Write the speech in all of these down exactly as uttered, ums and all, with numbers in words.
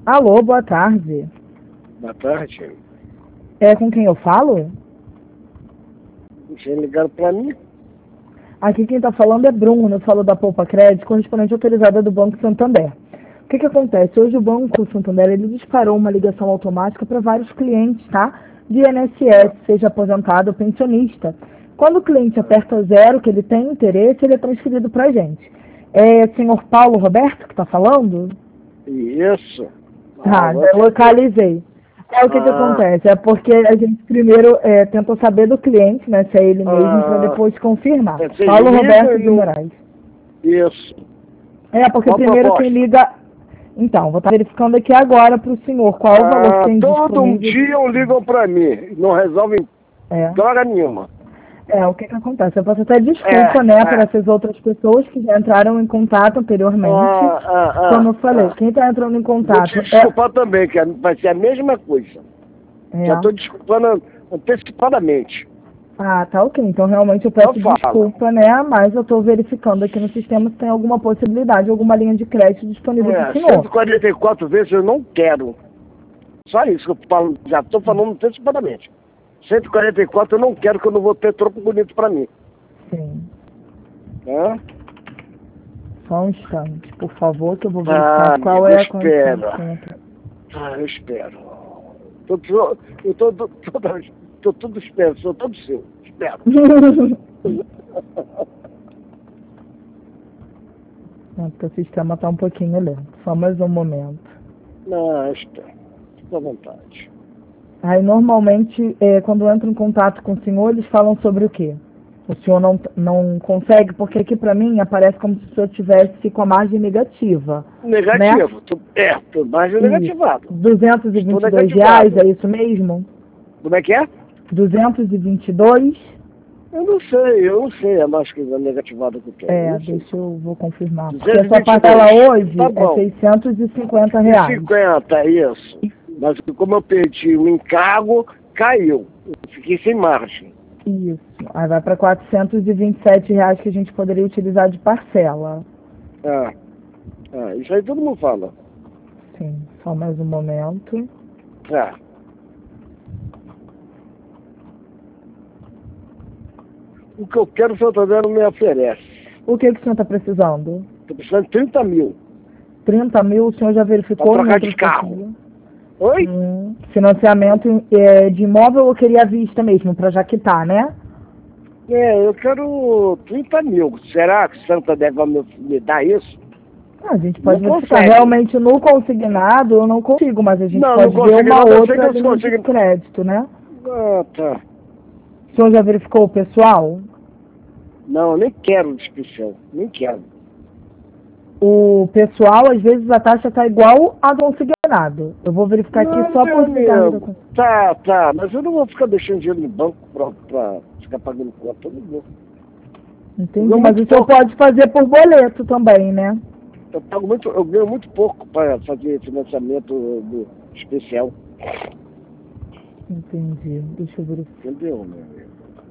Alô, boa tarde. Boa tarde. É com quem eu falo? Vocês ligaram para mim? Aqui quem está falando é Bruno, eu falo da Poupa Crédito, correspondente autorizada do Banco Santander. O que que acontece? Hoje o Banco Santander ele disparou uma ligação automática para vários clientes, tá? De I N S S, seja aposentado ou pensionista. Quando o cliente aperta zero, que ele tem interesse, ele é transferido para a gente. É o senhor Paulo Roberto que está falando? Isso. Ah, Ah, já localizei. É o que que ah, acontece? É porque a gente primeiro é, tenta saber do cliente, né, se é ele mesmo, para ah, depois confirmar. vocês Paulo ligam Roberto e de não- Moraes. Isso. É, porque Qual a primeiro quem proposta? liga... Então, vou estar verificando aqui agora para o senhor qual o valor que Ah, tem todo um disponível. dia ligam para mim. Não resolvem É. droga nenhuma. É, o que que acontece? Eu peço até desculpa, É, né, é. para essas outras pessoas que já entraram em contato anteriormente. Ah, ah, Como ah, eu falei, ah. quem está entrando em Vou contato te desculpar também, que vai ser a mesma coisa. é... Já é... estou desculpando antecipadamente. Ah, tá ok. Então realmente eu peço Então fala. desculpa, né? Mas eu estou verificando aqui no sistema se tem alguma possibilidade, alguma linha de crédito disponível para o É, senhor. cento e quarenta e quatro vezes eu não quero. Só isso que eu falo, já estou falando antecipadamente. cento e quarenta e quatro eu não quero, que eu não vou ter troco bonito para mim. Sim. Né? Só um instante, por favor, que eu vou verificar Ah, qual amigo, é a espera. condição. Ah, eu espero. Tô, tô, eu tô, tô, tô, tô tudo esperando, sou todo seu. Espero. É, porque o sistema está um pouquinho lento. Só mais um momento. Não, eu espero. Fique à vontade. Aí, normalmente, é, quando eu entro em contato com o senhor, eles falam sobre o quê? O senhor não, não consegue, porque aqui para mim aparece como se o senhor tivesse com a margem negativa. Negativo. Tô, é, tô mais negativado. duzentos e vinte e dois negativado. reais, é isso mesmo? Como é que é? duzentos e vinte e dois? Eu não sei, eu não sei a mais que é negativada que eu tenho. É, Eu não sei. deixa eu vou confirmar. Porque duzentos e a vinte sua e dois. parcela hoje Tá é bom. seiscentos e cinquenta E reais. cinquenta, isso. Mas como eu perdi o encargo, caiu. Eu fiquei sem margem. Isso. Aí vai para quatrocentos e vinte e sete reais que a gente poderia utilizar de parcela. Ah, ah, isso aí todo mundo fala. Sim, só mais um momento. Ah. O que eu quero, o Santander não me oferece. O que, que o senhor está precisando? Estou precisando de trinta mil. trinta mil, o senhor já verificou? Pra trocar em outro de carro. sentido? Oi? Hum, financiamento é, de imóvel ou queria à vista mesmo, para já quitar, né? É, eu quero trinta mil. Será que o Santander vai me, me dar isso? Ah, a gente pode Não verificar. consegue. Realmente no consignado eu não consigo, mas a gente Não, pode não ver consigo, uma não, eu sei outra que eu linha consigo. de crédito, né? Ah, tá. O senhor já verificou o pessoal? Não, eu nem quero de especial. Nem quero. O pessoal, às vezes, a taxa está igual a do consignado. Eu vou verificar aqui Não, só meu por ficar... amigo. Tá, tá. Mas eu não vou ficar deixando dinheiro no banco pra, pra ficar pagando conta todo mundo. Entendi, Eu mas o muito senhor pouco. pode fazer por boleto também, né? Eu pago muito, eu ganho muito pouco para fazer financiamento do especial. Entendi. Deixa eu verificar. Entendeu, meu amigo?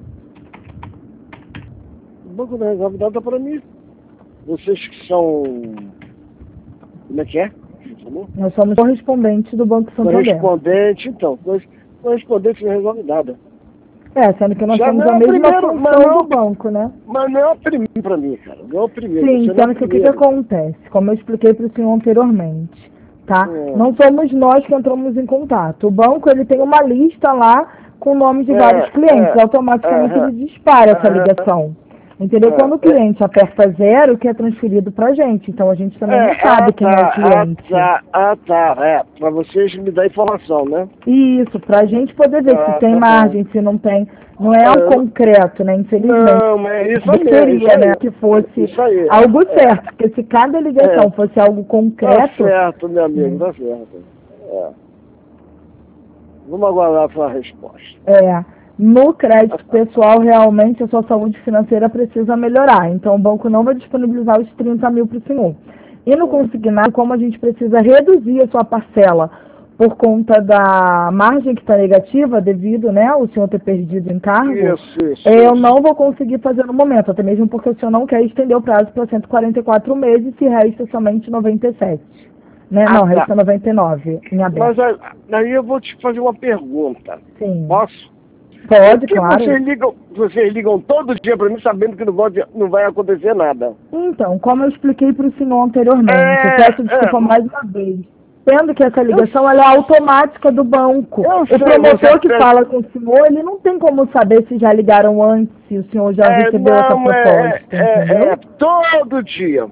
O banco não resolve nada para mim. Vocês que são... Como é que é? Você falou? Nós somos correspondentes do Banco Santander. Correspondente, então. Correspondente não resolve nada. É, sendo que nós Já temos não é a o mesma primeiro, mas função não- do banco, né? Mas não é o primeiro para mim, cara. Não é o primeiro. Sim, Você não é sendo o que o que, que primeiro. acontece? Como eu expliquei para o senhor anteriormente, tá? É. Não somos nós que entramos em contato. O banco, ele tem uma lista lá com o nome de É, vários clientes. é, Automaticamente é, ele dispara essa é, ligação. Entendeu? é, Quando o cliente aperta zero, que é transferido para a gente. Então a gente também não É, sabe ah, quem é tá, o cliente. Ah, tá, ah, tá. É, para vocês me dar informação, né? Isso, para a gente poder ver Ah, se tem tá margem, se não tem. Não é algo É, concreto, né? Infelizmente. Não, é isso aí, Seria, isso aí. né, que fosse Isso aí. algo É. certo, porque se cada ligação É. fosse algo Tá concreto, certo, meu amigo, Hum. tá certo. É. Vamos aguardar a sua resposta. é, no crédito pessoal, realmente a sua saúde financeira precisa melhorar. Então, o banco não vai disponibilizar os trinta mil para o senhor. E no consignado, como a gente precisa reduzir a sua parcela por conta da margem que está negativa, devido, né, o senhor ter perdido o encargo, Isso, isso. eu isso. não vou conseguir fazer no momento, até mesmo porque o senhor não quer estender o prazo para cento e quarenta e quatro meses, se resta somente noventa e sete. Né? Ah, Não, tá. resta noventa e nove em aberto. Mas aí- aí eu vou te fazer uma pergunta. Sim. Posso? Pode, Por que claro. vocês ligam, vocês ligam todo dia para mim sabendo que não vai, não vai acontecer nada? Então, como eu expliquei para o senhor anteriormente, É, eu peço desculpa é. mais uma vez. Sendo que essa ligação ela é automática do banco. Eu O sei, promotor você que tem- fala com o senhor, ele não tem como saber se já ligaram antes, se o senhor já É, recebeu essa não, é, proposta, é, entendeu? é, todo dia.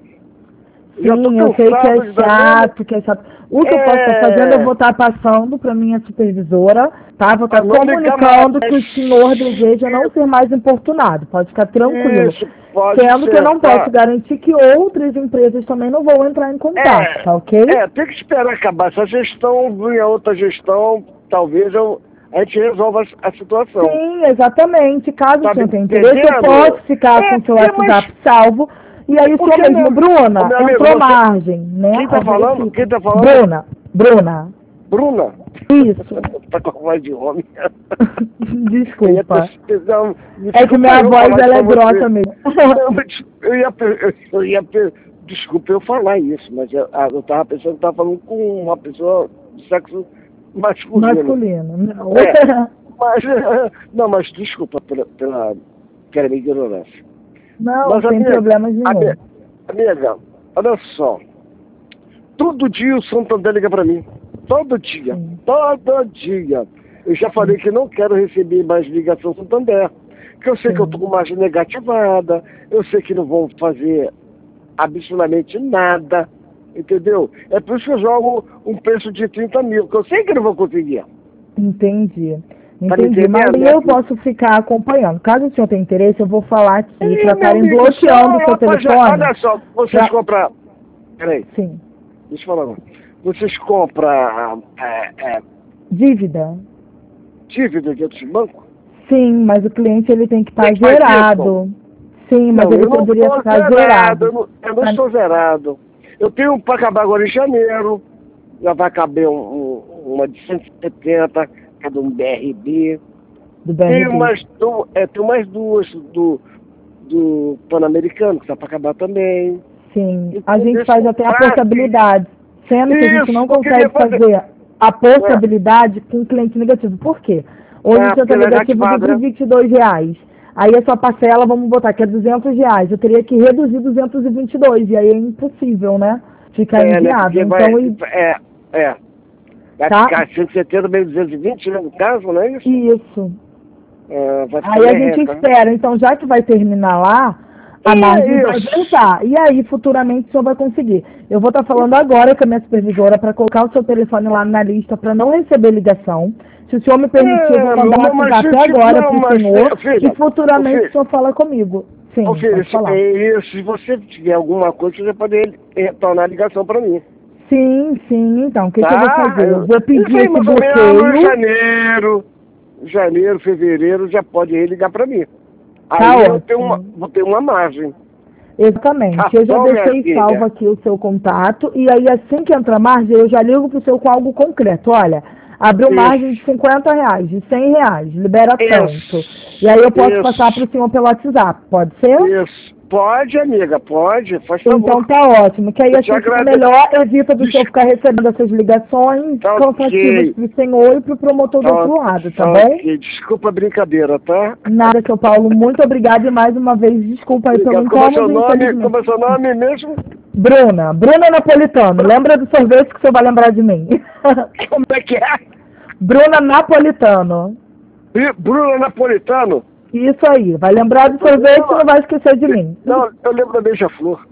Já tô Sim, eu sei que cansado é de dar chato, que é chato. O que eu posso estar É. fazendo, eu vou estar passando para minha supervisora, tá? Vou estar Pra não ligar comunicando mais. que o senhor deseja não ser mais importunado. Pode ficar tranquilo. Isso, pode Sendo que eu ser, não tá. posso garantir que outras empresas também não vão entrar em contato, tá ok? É, tem que esperar acabar essa gestão, vir a outra gestão, talvez eu, a gente resolva a, a situação. Sim, exatamente. Caso Tá o senhor me tenha interesse, eu entendendo? posso ficar É, com o seu é, WhatsApp salvo. E aí o Porque, senhor mesmo, meu- Bruna, ô, meu amigo, entrou você- margem, né? Quem tá Ó, falando? verifica. Quem tá falando? Bruna, Bruna. Bruna? Isso. Tá com a voz de homem. Desculpa. Eu ia- não, me É que desculpa minha eu voz falar ela é isso pra você. grossa mesmo. Não, mas eu ia, eu, eu ia, desculpa eu falar isso, mas eu, ah, eu tava pensando que tava falando com uma pessoa de sexo masculino. Masculino. Não. É, mas, não, mas desculpa pela, pela, pela minha ignorância. Não, Mas, sem amiga, problemas nenhum. Amiga, amiga, olha só. Todo dia o Santander liga pra mim. Todo dia. Sim. Todo dia. Eu já falei que não quero receber mais ligação Santander. Porque eu sei Sim. que eu tô com margem negativada. Eu sei que não vão fazer absolutamente nada. Entendeu? É por isso que eu jogo um preço de trinta mil. Que eu sei que não vou conseguir. Entendi. Tá me Entendi, mas entendendo, aí eu né? posso ficar acompanhando. Caso o senhor tenha interesse, eu vou falar aqui Ih, para meu estarem amigo, bloqueando o só- seu telefone. Olha só, vocês Já- compram... Peraí. Sim. Deixa eu falar agora. Vocês compram é, é, Dívida? dívida de outros bancos? Sim, mas o cliente ele tem que estar Tem que fazer zerado. Sim, mas não, ele eu não poderia estou ficar zerado. zerado. Eu não, eu não Pra- estou zerado. Eu tenho um para acabar agora em janeiro. Já vai caber um, um- uma de cento e setenta, que é do B R B. Do B R B. Tenho mais, du- é, tenho mais duas do, do Pan-Americano, que está para acabar também. Sim, Então, a gente deixa faz eu até a falar portabilidade, sendo que a gente Isso, não eu queria consegue fazer- fazer a portabilidade com cliente negativo. Por quê? Hoje É, o seu porque tá ele é negativo negativado, de né? vinte e dois reais. Aí a sua parcela, vamos botar que é duzentos reais. Eu teria que reduzir duzentos e vinte e dois, e aí é impossível, né? Fica É, né? inviável. Porque Então, vai, e- é, é. Vai Tá. ficar cento e setenta menos duzentos e vinte, né, no caso, não é isso? isso. É, vai ficar Aí a merreca, gente né? espera. Então, já que vai terminar lá, a É margem vai isso. voltar. E aí, futuramente, o senhor vai conseguir. Eu vou estar falando agora com a minha supervisora para colocar o seu telefone lá na lista para não receber ligação. Se o senhor me permitir, eu vou É, mandar não, um mas WhatsApp gente, agora não, para o mas, senhor. filha, E futuramente filha. o senhor fala comigo. Sim, Ô, filho, pode se, falar. é isso, se você tiver alguma coisa, você pode retornar a ligação para mim. Sim, sim. Então, o que, Tá? que eu vou fazer? Eu vou pedir Isso aí, esse mais ou menos, bloqueio. janeiro, janeiro, fevereiro, já pode ligar para mim. Aí Tá eu ótimo. tenho uma, vou ter uma margem. Exatamente. Tá Eu já bom, minha deixei filha. salvo aqui o seu contato. E aí, assim que entrar margem, eu já ligo pro seu com algo concreto. Olha, abriu Isso. margem de cinquenta reais, de cem reais, libera Isso. tanto. E aí eu posso Isso. passar pro senhor pelo WhatsApp, pode ser? Isso. Pode, amiga, pode, faz favor. Então tá ótimo, que aí Eu te assim fica agradeço. melhor, evita do Des- senhor ficar recebendo essas ligações Tá cansativas ok. pro senhor e pro promotor do Tá, outro lado, tá tá bom? ok. Desculpa a brincadeira, tá? Nada, seu Paulo, muito obrigada e mais uma vez desculpa aí pelo Obrigado. Como é seu incômodo, nome? infelizmente. Como é seu nome mesmo? Bruna, Bruna Napolitano, lembra do sorvete que o senhor vai lembrar de mim? Como é que é? Bruna Napolitano. Bru- Bruno Napolitano? Isso aí, vai lembrar do sorvete e não vai esquecer de mim. Não, eu lembro da Beija-Flor.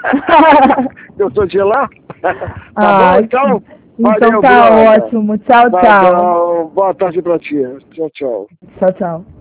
Eu sou de lá? Tá Ah, bom, então? então Valeu, tá Bruna. ótimo. Tchau, Tá tchau. bom. Boa tarde pra ti. Tchau, tchau. Tchau, tchau.